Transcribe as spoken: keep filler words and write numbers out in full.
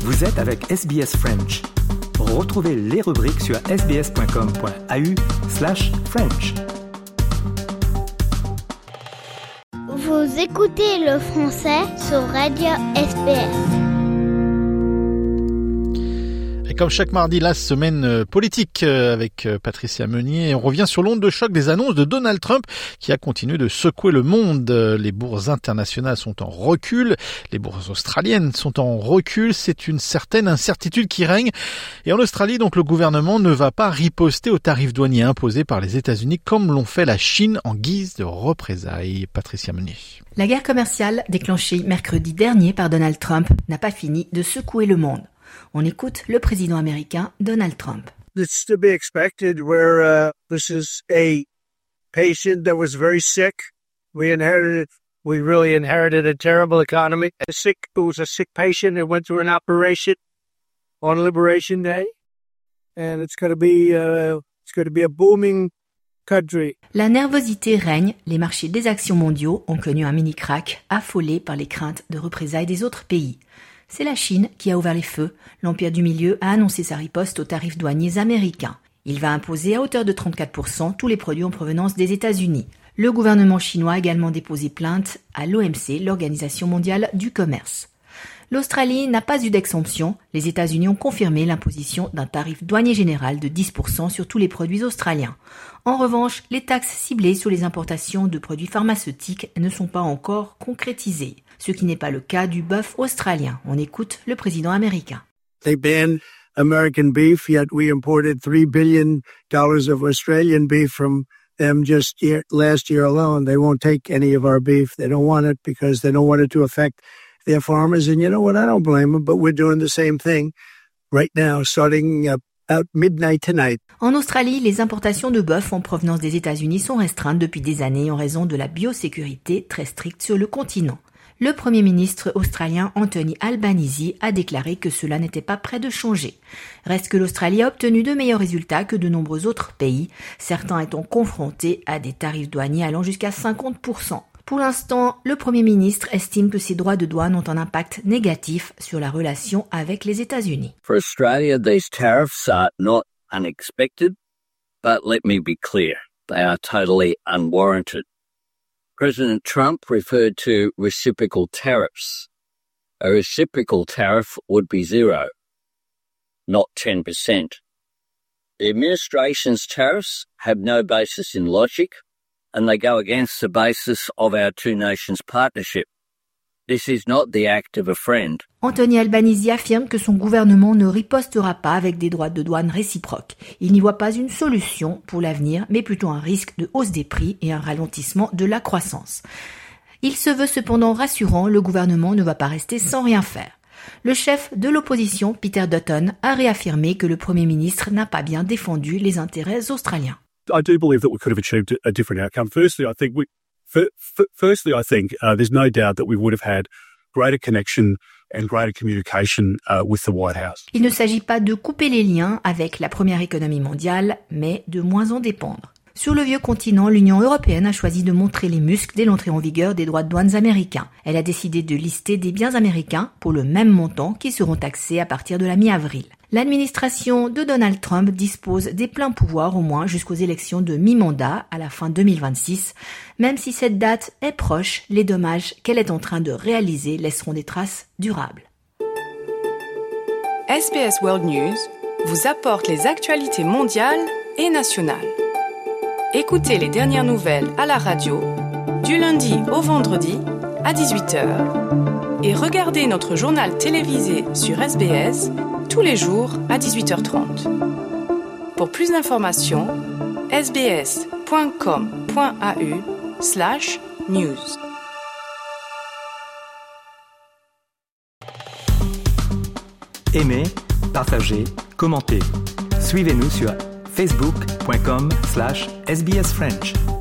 Vous êtes avec S B S French. Retrouvez les rubriques sur sbs.com.au slash French. Vous écoutez le français sur Radio S B S. Comme chaque mardi, la semaine politique avec Patricia Meunier. On revient sur l'onde de choc des annonces de Donald Trump qui a continué de secouer le monde. Les bourses internationales sont en recul, les bourses australiennes sont en recul. C'est une certaine incertitude qui règne. Et en Australie, donc, le gouvernement ne va pas riposter aux tarifs douaniers imposés par les États-Unis comme l'ont fait la Chine en guise de représailles. Patricia Meunier. La guerre commerciale déclenchée mercredi dernier par Donald Trump n'a pas fini de secouer le monde. On écoute le président américain Donald Trump. It's to be expected where uh, this is a patient that was very sick. We inherited, we really inherited a terrible economy. A sick, it was a sick patient that went through an operation on Liberation Day. And it's going to be, uh, it's going to be a booming country. La nervosité règne. Les marchés des actions mondiaux ont connu un mini-crack, affolés par les craintes de représailles des autres pays. C'est la Chine qui a ouvert les feux. L'Empire du Milieu a annoncé sa riposte aux tarifs douaniers américains. Il va imposer à hauteur de trente-quatre pour cent tous les produits en provenance des États-Unis. Le gouvernement chinois a également déposé plainte à l'O M C, l'Organisation mondiale du commerce. L'Australie n'a pas eu d'exemption. Les États-Unis ont confirmé l'imposition d'un tarif douanier général de dix pour cent sur tous les produits australiens. En revanche, les taxes ciblées sur les importations de produits pharmaceutiques ne sont pas encore concrétisées. Ce qui n'est pas le cas du bœuf australien. On écoute le président américain. They banned American beef, yet we imported three billion dollars of Australian beef from them just year, last year alone. They won't take any of our beef. They don't want it because they don't want it to affect their farmers. And you know what? I don't blame them, but we're doing the same thing right now, starting uh, at midnight tonight. En Australie, les importations de bœuf en provenance des États-Unis sont restreintes depuis des années en raison de la biosécurité très stricte sur le continent. Le Premier ministre australien Anthony Albanese a déclaré que cela n'était pas près de changer. Reste que l'Australie a obtenu de meilleurs résultats que de nombreux autres pays, certains étant confrontés à des tarifs douaniers allant jusqu'à cinquante pour cent. Pour l'instant, le Premier ministre estime que ces droits de douane ont un impact négatif sur la relation avec les États-Unis. For Australia, these tariffs are not unexpected, but let me be clear, they are totally unwarranted. President Trump referred to reciprocal tariffs. A reciprocal tariff would be zero, not ten percent. The administration's tariffs have no basis in logic, and they go against the basis of our two nations partnership. This is not the act of a friend. Anthony Albanese affirme que son gouvernement ne ripostera pas avec des droits de douane réciproques. Il n'y voit pas une solution pour l'avenir, mais plutôt un risque de hausse des prix et un ralentissement de la croissance. Il se veut cependant rassurant, le gouvernement ne va pas rester sans rien faire. Le chef de l'opposition, Peter Dutton, a réaffirmé que le Premier ministre n'a pas bien défendu les intérêts australiens. I do believe that we could have achieved a different outcome. Firstly, I think we Firstly, I think uh, there's no doubt that we would have had greater connection and greater communication uh, with the White House. Il ne s'agit pas de couper les liens avec la première économie mondiale, mais de moins en dépendre. Sur le vieux continent, l'Union européenne a choisi de montrer les muscles dès l'entrée en vigueur des droits de douane américains. Elle a décidé de lister des biens américains pour le même montant qui seront taxés à partir de la mi-avril. L'administration de Donald Trump dispose des pleins pouvoirs au moins jusqu'aux élections de mi-mandat à la fin deux mille vingt-six. Même si cette date est proche, les dommages qu'elle est en train de réaliser laisseront des traces durables. S B S World News vous apporte les actualités mondiales et nationales. Écoutez les dernières nouvelles à la radio du lundi au vendredi à dix-huit heures et regardez notre journal télévisé sur S B S tous les jours à dix-huit heures trente. Pour plus d'informations, sbs.com.au slash news. Aimez, partagez, commentez. Suivez-nous sur facebook.com slash sbsfrench.